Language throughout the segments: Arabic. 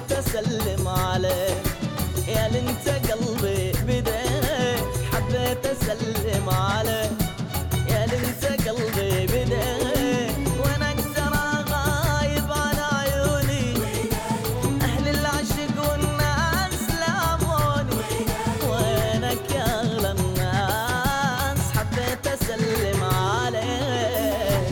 حبيت أسلم عليك يا اللي انت قلبي بديك، حبيت أسلم عليك يا اللي انت قلبي بديك، وانا ترى غايب عن عيوني، اهل العشق والناس لاموني، وينك يا اغلى الناس، حبيت أسلم عليك،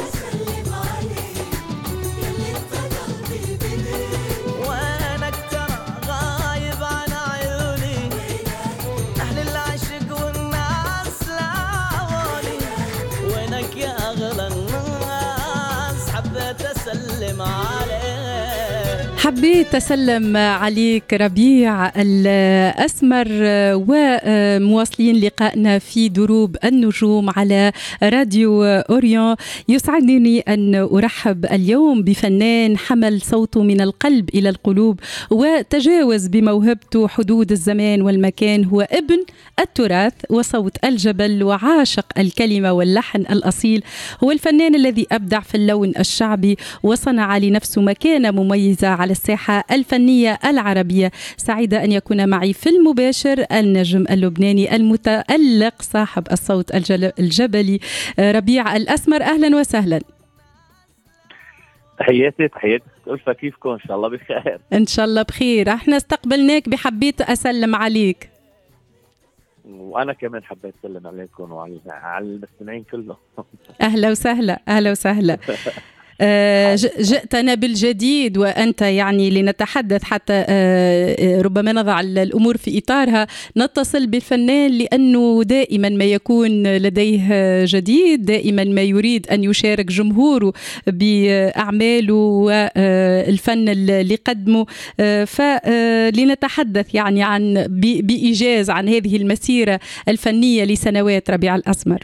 وينك ترى غايب عن عيوني، اهل العشق والناس لاموني، وينك يا اغلى الناس، حبيت أسلم عليك. حبيت أسلم عليك ربيع الأسمر، ومواصلين لقائنا في دروب النجوم على راديو أوريون. يسعدني أن أرحب اليوم بفنان حمل صوته من القلب إلى القلوب وتجاوز بموهبته حدود الزمان والمكان. هو ابن التراث وصوت الجبل وعاشق الكلمة واللحن الأصيل. هو الفنان الذي أبدع في اللون الشعبي وصنع لنفسه مكانة مميزة على الساحة الفنية العربية. سعيدة أن يكون معي في المباشر النجم اللبناني المتألق صاحب الصوت الجبلي ربيع الأسمر. أهلا وسهلا. تحياتي ألفة، كيفكم؟ إن شاء الله بخير. إن شاء الله بخير. احنا استقبلناك بحبيت أسلم عليك. وأنا كمان حبيت أسلم عليكم وعلى المستمعين كلهم. أهلا وسهلا أهلا وسهلا. جئتنا بالجديد، وأنت يعني لنتحدث حتى ربما نضع الأمور في إطارها. نتصل بالفنان لأنه دائما ما يكون لديه جديد، دائما ما يريد أن يشارك جمهوره بأعماله والفن اللي قدمه. فلنتحدث يعني عن بإيجاز عن هذه المسيرة الفنية لسنوات ربيع الأسمر.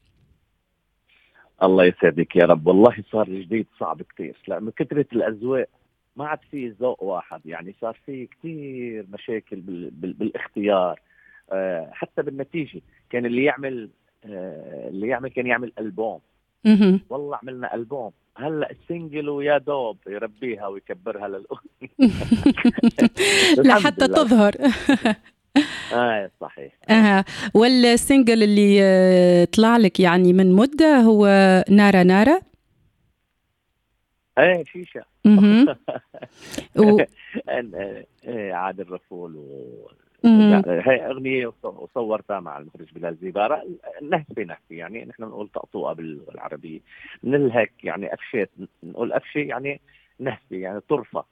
الله يسعدك يا رب. والله صار الجديد صعب كتير، لأنه كثرة الأذواق ما عاد في ذوق واحد، يعني صار في كتير مشاكل بالاختيار. حتى بالنتيجة كان اللي يعمل كان يعمل ألبوم. والله عملنا ألبوم، هلأ السنجل ويا دوب يربيها ويكبرها للأغنية لحتى تظهر. صحيح. والسنجل اللي طلع لك يعني من مدة هو نارا نارا. شيشة. عادل رفول هاي أغنية وصورتها مع المخرج بلال زيبارة. نهفي يعني نحن نقول طقطوقة بالعربية، نلهك يعني أفشيت، نقول أفشي يعني نهفي يعني طرفة.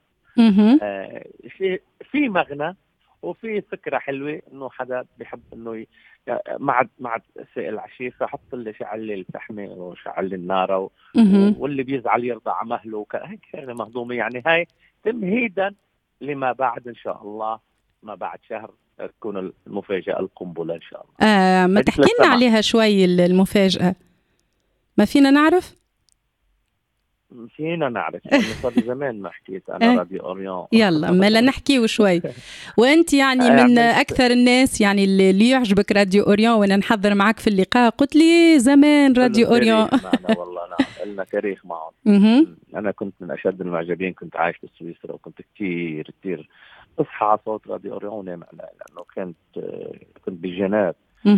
في مغنى وفي فكرة حلوة إنه حدا بيحب إنه مع سائل عشية، فحط اللي شعل لي الفحمة وشعل لي النار واللي بيزعل يرضى على مهله هيك شغلة مهضومة. يعني هاي تمهيدا لما بعد إن شاء الله، ما بعد شهر تكون المفاجأة القنبلة إن شاء الله. ما تحكي لنا عليها شوي المفاجأة، ما فينا نعرف؟ فينا نعرف، صار زمان ما حكيت أنا راديو أوريون. يلا ما لا نحكيه شوي. وأنت يعني من أكثر الناس يعني اللي يعجبك راديو أوريون، وأنا نحضر معك في اللقاء قلت لي زمان راديو أوريون. والله نعم لنا تاريخ معهم. أنا كنت من أشد المعجبين، كنت عايش بسويسرا وكنت كتير أصحى على صوت راديو أوريون ونام، لأنه كنت بجناب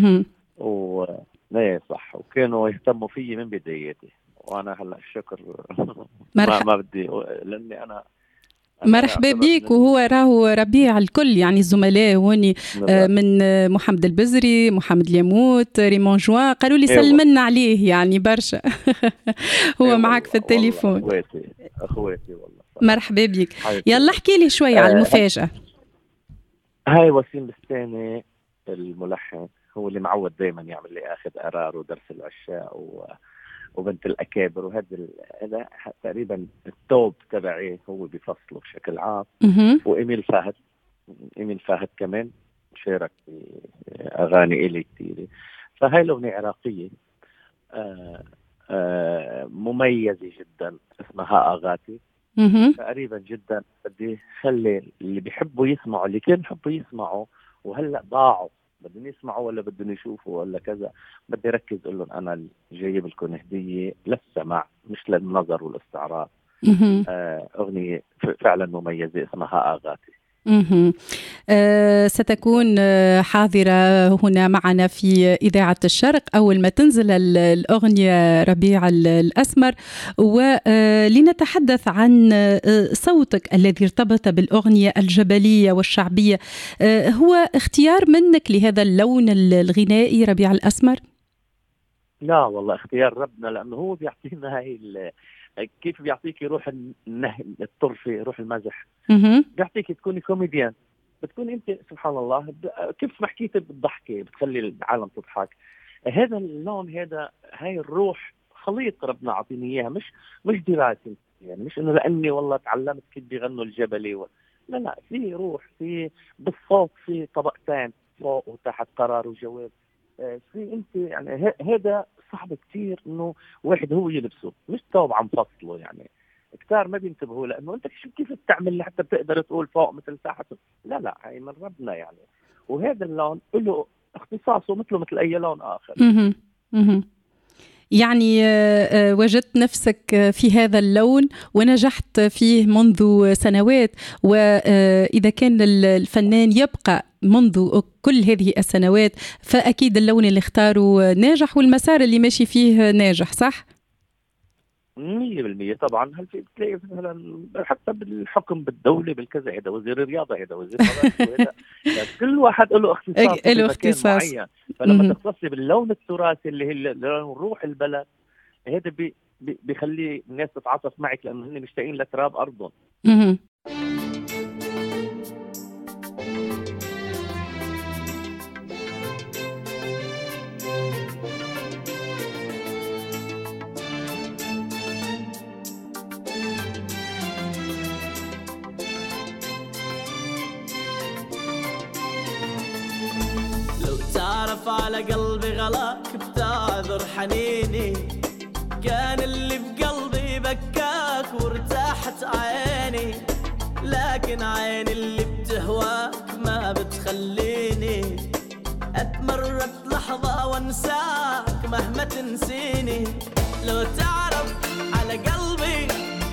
لا صح، وكانوا يهتموا فيي من بداياتي، وانا هلا الشكر ما بدي، لاني انا مرحبا بيك. وهو راهو ربيع الكل يعني الزملاء هوني من محمد البزري، محمد اليموت، ريمون جوان، قالوا لي سلمنا عليه يعني برشا. هو معك في التليفون. اخواتي والله. مرحبا بيك. يلا احكي لي شوي على المفاجأة. هاي وسيم بستاني الملحن، هو اللي معود دايما يعمل لي اخذ قرار ودرس العشاء وبنت الأكابر، هذا تقريبا التوب تبعي هو بفصله بشكل عام. وإيميل فهد كمان شارك في أغاني إلي كتير. فهاي الأغنية عراقية مميزة جدا، اسمها أغاتي. تقريبا جدا بدي خلي اللي بيحبوا يسمعوا، اللي كانوا بيحبوا يسمعوا وهلأ ضاعوا بدهم يسمعوا ولا بدهم يشوفوا ولا كذا، بدي ركز اقول لهم انا جايب لكم هديه للسمع مش للنظر والاستعراض. أغنية فعلا مميزة اسمها آغاتي. ستكون حاضرة هنا معنا في إذاعة الشرق أول ما تنزل الأغنية ربيع الأسمر. ولنتحدث عن صوتك الذي ارتبط بالأغنية الجبلية والشعبية، هو اختيار منك لهذا اللون الغنائي ربيع الأسمر؟ لا والله اختيار ربنا، لأنه هو بيعطينا كيف بيعطيك روح الطرفة، روح المزح، بيعطيك تكوني كوميديان، بتكون انت سبحان الله كيف ما حكيت بالضحكة بتخلي العالم تضحك. هذا اللون، هاي الروح خليط ربنا عطيني اياها، مش دراسة، يعني مش انه لاني والله تعلمت كيف بيغنوا الجبلي لا، في روح، في بالصوت، في طبقتين فوق وتحت، قرار وجواب، في انت يعني هذا صعب كتير انه واحد هو يلبسه، مش ثوب عم فصله، يعني كتار ما بينتبهوا، لانه انت كيف بتعمل حتى بتقدر تقول فوق مثل تحت؟ لا هي من ربنا يعني. وهذا اللون له اختصاصه مثل اي لون اخر. يعني وجدت نفسك في هذا اللون ونجحت فيه منذ سنوات، وإذا كان الفنان يبقى منذ كل هذه السنوات فأكيد اللون اللي اختاره ناجح والمسار اللي ماشي فيه ناجح، صح؟ 100% طبعا. هل في تلاقي مثلا حتى بالحكم بالدولة بالكذا، هذا وزير الرياضة، هذا وزير الرياضة، كل واحد له اختصاص في مكان معين. فلما تختصي باللون التراثي اللي هي لون روح البلد، هذا بيخلي الناس تتعاطف معك، لأنه هن مشتاقين لتراب أرضهم. على قلبي غلاك بتعذر حنيني، كان اللي بقلبي بكاك وارتاحت عيني، لكن عيني اللي بتهواك ما بتخليني اتمرد لحظة وانساك مهما تنسيني. لو تعرف على قلبي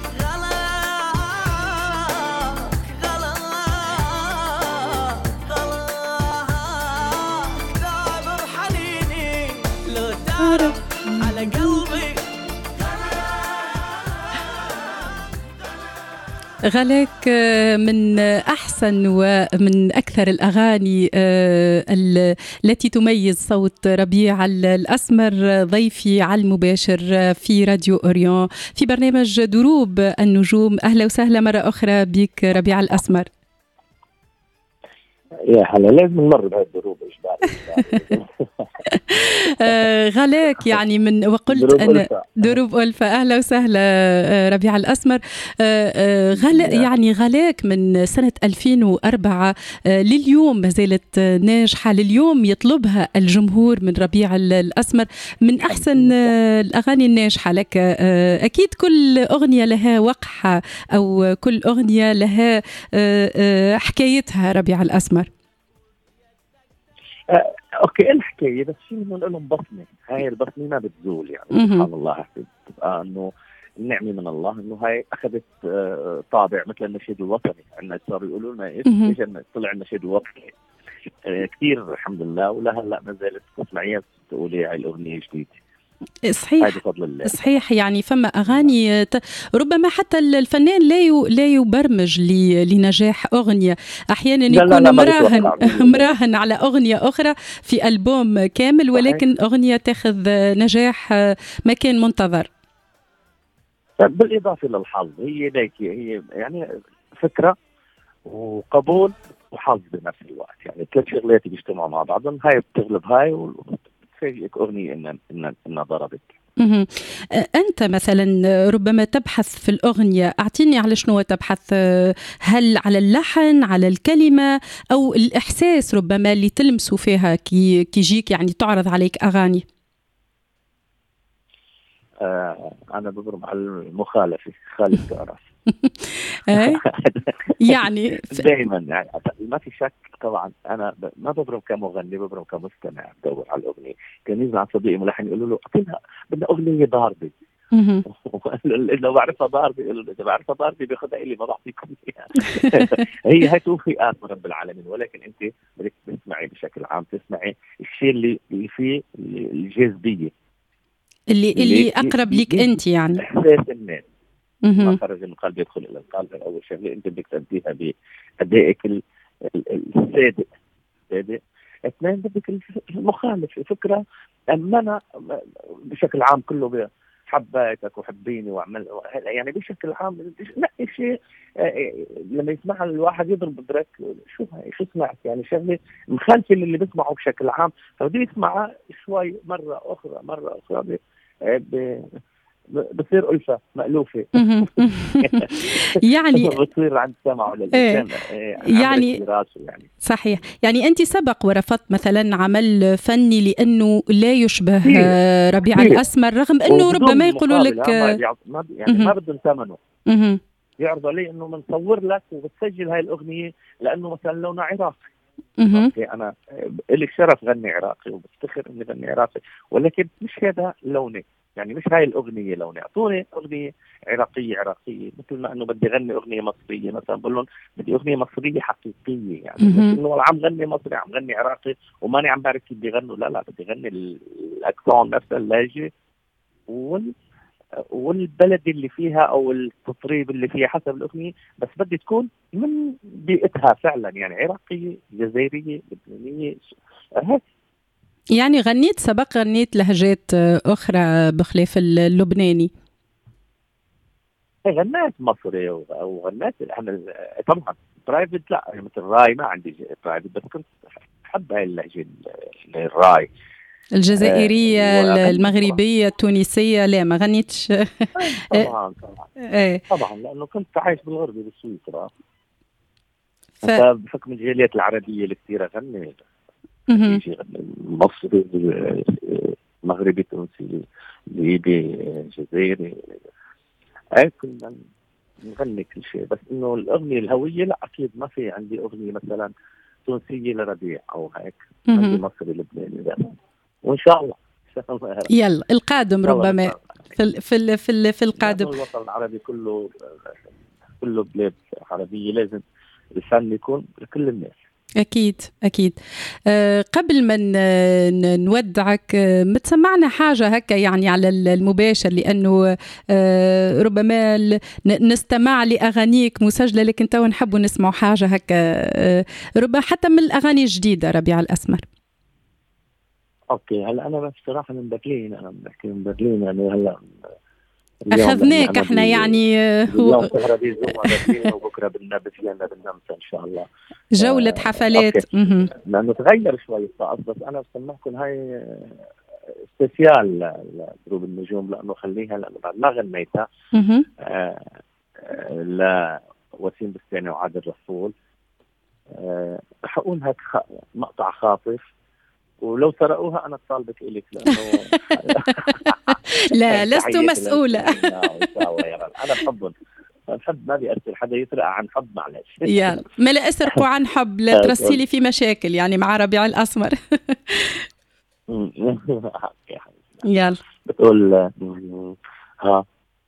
على قلبي غلاك من أحسن ومن أكثر الأغاني التي تميز صوت ربيع الأسمر، ضيفي على المباشر في راديو أوريون في برنامج دروب النجوم. أهلا وسهلا مرة أخرى بك ربيع الأسمر. يا هلا، لازم نمر بهذه الدروب غلاك يعني من وقلت أنا دروب ألفة. أهلا وسهلا ربيع الأسمر. يعني غلاك من سنة 2004 لليوم ما زالت ناجحة، لليوم يطلبها الجمهور من ربيع الأسمر من أحسن الأغاني الناجحة لك. أكيد كل أغنية لها وقحة أو كل أغنية لها حكايتها ربيع الأسمر. اوكي الحكايه، بس في منهم لهم بصمه، هاي البصمه ما بتزول يعني. سبحان الله، تبقى انه النعمه من الله انه هاي اخذت طابع مثل النشيد الوطني. عندنا صاروا يقولوا لنا ايش طلع النشيد الوطني كثير الحمد لله، ولا ما زالت تسمعيها تقولي هاي الاغنيه جديده. صحيح صحيح. يعني فما أغاني ربما حتى الفنان لا يبرمج لنجاح أغنية، أحيانا يكون مراهن على أغنية أخرى في ألبوم كامل، ولكن أغنية تأخذ نجاح ما كان منتظر. بالإضافة للحظ، هي يعني فكرة وقبول وحظ بنفس الوقت، يعني ثلاث شغلات بيجتمعوا مع بعضهم، هاي بتغلب هاي تفاجئك أغنية إنها ضربت. أنت مثلا ربما تبحث في الأغنية، أعطيني على شنو تبحث؟ هل على اللحن، على الكلمة، أو الإحساس ربما اللي تلمسه فيها كي جيك يعني تعرض عليك أغاني؟ أنا بضرب على المخالفة، خالف تعرف. يعني دائما يعني ما في شك طبعا. انا ما ببرم كمغني، ببرم كمستمع بدور على الاغنيه. كان يزعل صديقي ملحن يقول له بدنا اغنيه ضاربه، لو بعرفها ضاربه يقولوا اذا بعرفها ضاربه بياخذها الي ما بعطيكم اياها. هي توفيقات من رب العالمين، ولكن انت بدك تسمعي بشكل عام، تسمعي الشيء اللي فيه الجاذبيه اللي اقرب لك انت، يعني احساس الناس. ما خرج من القلب يدخل الى القلب. اول شغله انت بدك تأديها بادائك الصادق. اثنين بدك المخالف الفكره. اما انا بشكل عام كله حبيتك وحبيني وعمل يعني بشكل عام نقي شيء لما يسمعها الواحد يضرب بريك. شو سمعت يعني شغله مخالفه اللي بيسمعه بشكل عام، فبده يسمعها شوي مره اخرى بصير ألفة مألوفة. يعني بتصير عند سمعه للإنسان يعني صحيح. يعني أنت سبق ورفضت مثلا عمل فني لأنه لا يشبه ربيع الأسمر، رغم أنه ربما يقولوا لك يعني ما بدهم ثمنه. يعرضوا لي أنه بنصور لك وبتسجل هاي الأغنية لأنه مثلا لونها عراقي. أنا إلي شرف غني عراقي وبفتخر إني غني عراقي، ولكن مش هذا لوني. يعني مش هاي الأغنية لوني، أعطوني أغنية عراقية مثل ما أنه بدي غني أغنية مصرية مثلا بقول لهم بدي أغنية مصرية حقيقية. يعني مش إنه عم غني مصري عم غني عراقي وماني عم بعرف كيف بدي غنوا. لا بدي غني الأكسون نفسها، اللهجة والبلد اللي فيها أو التطريب اللي فيها حسب الأغنية، بس بدي تكون من بيئتها فعلا، يعني عراقية جزائرية لبنانية هيك. يعني غنيت لهجات أخرى بخلاف اللبناني؟ غنيت مصري وغنيت طبعا برايفت. لا مثل الراي ما عندي برايفت، بس كنت أحب هاي اللهجة الراي الجزائرية المغربية التونسية. لا ما غنيتش. طبعا لأنه كنت عايش بالغربة بسويسرا، بحكم الجاليات العربية اللي كثير غنيت مصري مغربي تونسي ليبي جزائري. كنا نغني كل شيء، بس انه الاغنيه الهويه لا اكيد ما في عندي اغنيه مثلا تونسيه لربيع او هيك. عندي مصري لبناني دائما، وان شاء الله يلا القادم ربما في القادم. الوطن العربي كله بلاد عربيه لازم الفن يكون لكل الناس. أكيد. قبل ما نودعك متسمعنا حاجة هكا يعني على المباشر، لأنه ربما نستمع لأغانيك مسجلة، لكن تو نحب نسمع حاجة هكا ربما حتى من الأغاني الجديدة ربيع الأسمر. أوكي. هلا أنا بصراحة من برلين، أنا بحكي من برلين، يعني هلا أخذناك احنا يعني اليوم سهرة برلين وبكرة بالنمسا إن شاء الله جولة حفلات. لأنه تغير شوي الطقس، بس أنا بسمعكم هاي سبيسيال لجروب النجوم، لأنه خليها لأنه بعد ما غنيتها لوسيم بستاني وعادل رسول. حقول هيك مقطع خاطف، ولو سرقوها أنا طالبك إليك لأنه لا لست مسؤولة. أنا بحبهم، الحب ما بيأثر، حدا يسرق عن حب معلش. يلا ما لا أسرقوا عن حب، لا ترسلي في مشاكل يعني مع ربيع الأسمر. يلا بتقول ها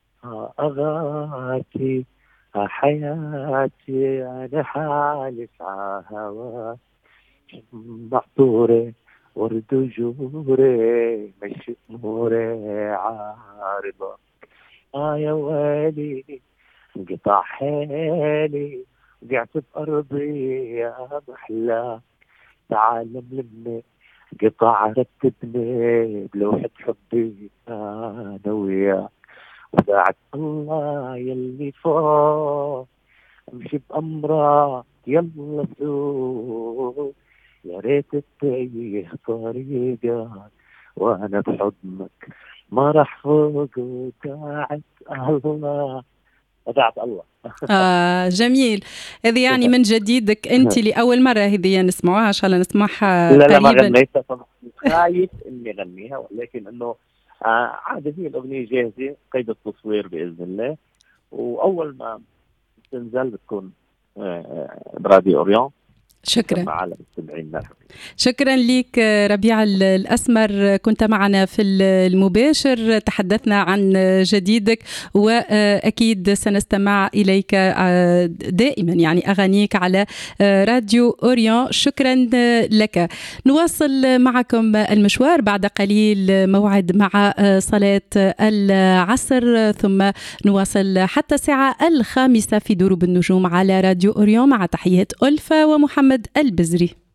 أغاتي حياتي أنا حالف هوا محطورة ورد جوري مش أموري عارضة يا ويلي انقطع حالي وقعت بأرضي يا محلاك تعالم لمني قطع رتبني بلوحة حبي أنا وياك وداعت الله يلي فوق امشي بأمرك يلا سوق يا ريت تتيه طريقك وانا بحضنك ما راح فوق وداعت الله وداعت الله. جميل. هذه يعني من جديدك انت لأول مرة هذه نسمعوها، ان شاء الله نسمعها لا قريبا. ما غنيتها طبعا، خايف اني غنيها، ولكن انه عادة هي الأغنية جاهزة قيد التصوير بإذن الله، وأول ما تنزل بتكون براديو أوريون شكرا. مع المستمعين. شكرا لك ربيع الأسمر، كنت معنا في المباشر، تحدثنا عن جديدك، وأكيد سنستمع إليك دائما، يعني أغانيك على راديو أوريون. شكرا لك. نواصل معكم المشوار بعد قليل، موعد مع صلاة العصر، ثم نواصل حتى الساعة 5 في دروب النجوم على راديو أوريون، مع تحيات ألفا ومحمد البزري.